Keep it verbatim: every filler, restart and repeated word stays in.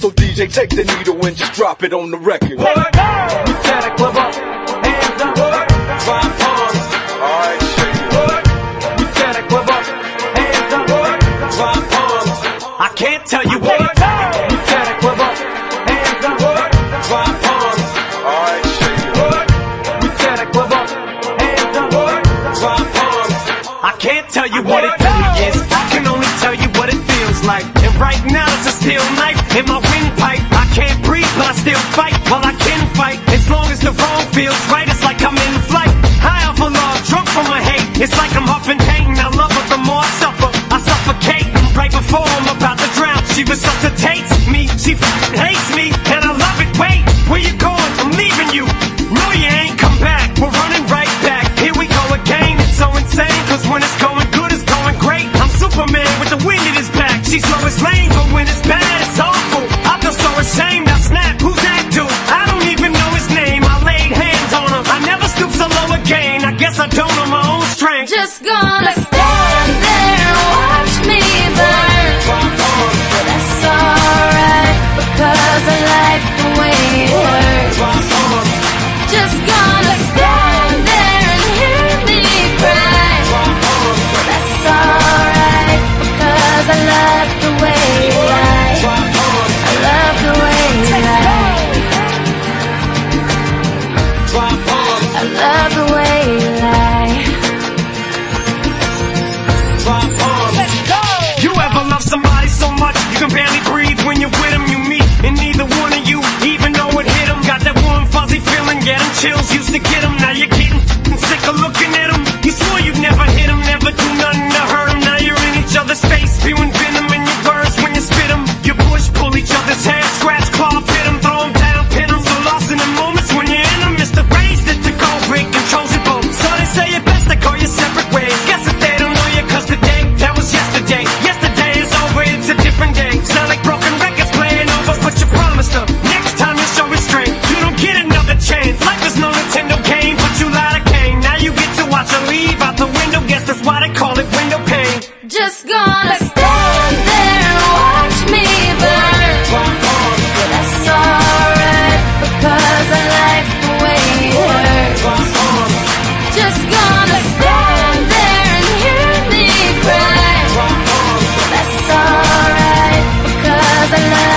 So D J, take the needle and just drop it on the record. What? You tear the club up, hands up. What? Five palms. Alright, shake it. What? You tear the club up, hands up. What? Five palms. I can't tell you what. You tear the club up, hands up. What? Five palms. Alright, shake it. What? You tear the club up, hands up. What? Five palms. I can't tell you what it really is. I can only tell you what it feels like. And right now it's a steel knife in my windpipe. I can't breathe, but I still fight. Well, I can fight as long as the wrong feels right. It's like I'm in flight, high off of love, drunk from my hate. It's like I'm huffing pain. I love her the more I suffer. I suffocate right before I'm about to drown. She resuscitates me. She f***ing hates me, and I love it. Wait, where you going? I'm leaving you. No, you ain't come back. We're running right back. Here we go again. It's so insane, cause when it's going good, it's going great. I'm Superman with the wind in his back. She's Lois Lane, but when it's bad, it's awful. I feel so ashamed. I snap. Who's that dude? I don't even know his name. I laid hands on him. I never stoop so low again. I guess I don't know my own strength. Just gonna stand there and watch me burn. That's alright, because I like the way it hurts. Just gonna stand there and hear me cry. That's alright, because I love the way you lie. I love the way you lie. I love the way you lie. You ever love somebody so much you can barely breathe when you're with them? You meet and neither one of you even know it hit them. Got that warm fuzzy feeling, yeah, them chills used to get them. Now you're getting f***ing sick of looking at them. You swore you'd never hit them, never do nothing to hurt them. Now you're in each other's face, spewing venom in your words when you spit them. You push, pull each other's hair, scratch, claw, pit them, throw them down, pin them. So lost in the moments when you're in them. It's the race that the gold break controls it both. So they say it best to go your separate ways. Guess that they don't know you, cause today, that was yesterday. Yesterday is over, it's a different day. Sound like broken records playing over, but you promised them next time you show restraint, you don't get another chance. Life is no Nintendo game, but you lied again. Now you get to watch her leave out the window. Guess that's why they call it window pane. Just gonna stay